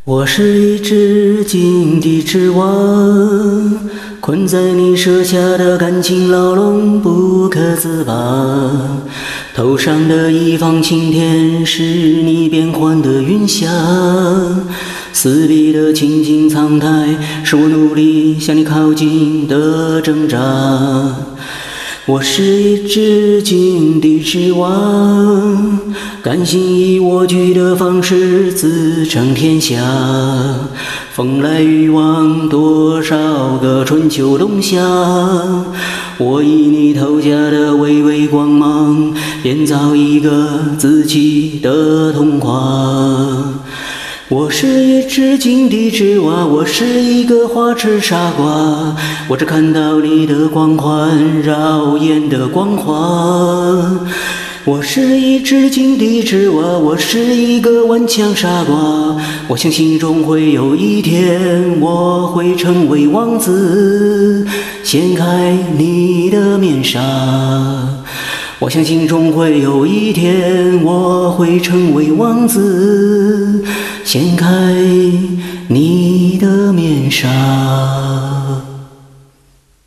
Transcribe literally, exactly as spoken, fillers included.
我是一只井底之蛙，困在你设下的感情牢笼不可自拔。头上的一方青天是你变幻的云霞，四壁的清静苍苔是我努力向你靠近的挣扎。我是一只井底之蛙，甘心以我举的方式自称天下。风来雨往多少个春秋冬夏，我以你头下的微微光芒编造一个自己的童话。我是一只井底之蛙，我是一个花痴傻瓜，我只看到你的光环，耀眼的光华。我是一只井底之蛙，我是一个顽强傻瓜，我相信终会有一天我会成为王子，掀开你的面纱。我相信终会有一天我会成为王子，掀开你的面纱。